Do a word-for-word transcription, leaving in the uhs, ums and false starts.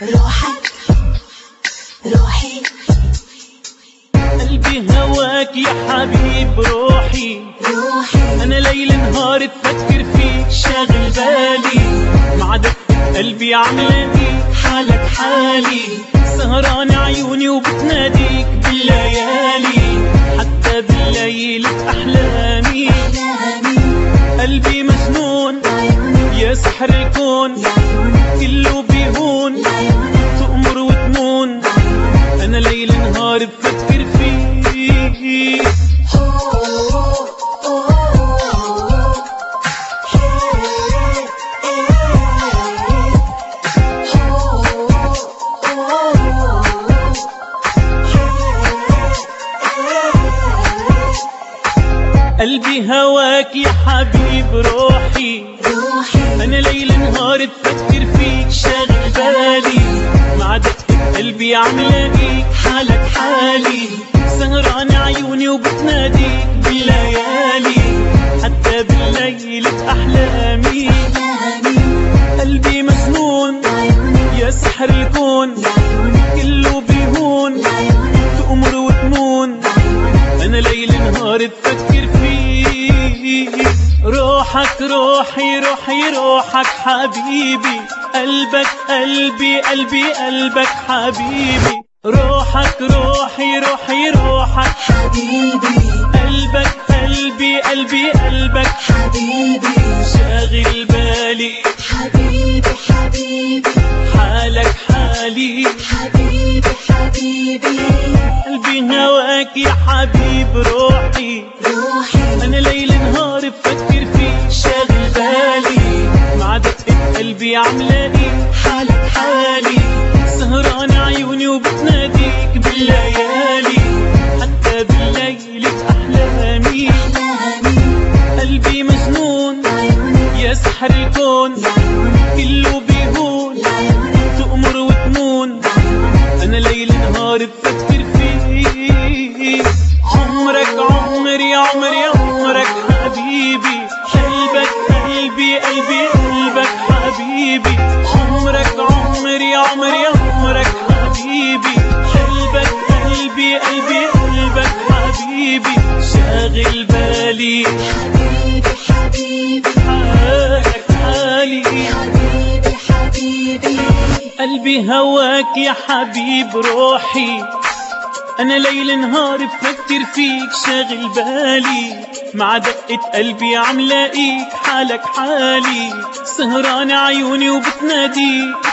روحك روحي، قلبي هواك يا حبيب روحي روحي. أنا ليل نهار بفكر فيك شاغل بالي، مع دقة قلبي عاملة بيك حالك حالي، سهران عيوني وبتناديك بالليالي، حتى بالليلة أحلامي. قلبي مجنون يا سحر الكون، كله بيهون تأمر وتمون، أنا ليل نهار بفكر فيك. قلبي هواك يا حبيب روحي، أنا ليل نهار بفكر فيك شاغل بالي، مع دقة قلبي عاملة بيك حالك حالي، سهران عيوني وبتناديك بالليالي، حتى بالليلة أحلامي. قلبي مجنون يا سحر الكون، كله بيهون تأمر وتمون، أنا ليل نهار بفكر فيك. روحك روحي روحي روحك حبيبي، قلبك قلبي قلبي قلبك حبيبي، روحك روحي روحي روحك حبيبي، قلبك قلبي قلبي قلبك حبيبي، شاغل بالي، حبيبي حبيبي، حالك حالي، حبيبي حبيبي. قلبي هواك يا حبيب روحي، روحي أنا ليل نهار بفكر فيك شاغل بالي، مع دقة قلبي عاملة إيه حالك حالي، سهران عيوني وبتناديك بالليالي، حتى بالليلة أحلامي. قلبي مجنون يا سحر الكون، كله بيهون تأمر وتمون، أنا ليل نهار بفكر فيك. عمرك عمري عمري عمرك حبيبي، قلبك قلبي قلبي قلبك حبيبي، عمرك عمري عمري عمرك حبيبي، قلبك قلبي قلبي قلبك حبيبي، شاغل بالي، حبيبي حبيبي، حالك حالي، حبيبي حبيبي. قلبي هواك يا حبيب روحي، أنا ليل نهار بفكر فيك شاغل بالي، مع دقة قلبي عم لاقيك حالك حالي، سهران عيوني وبتناديك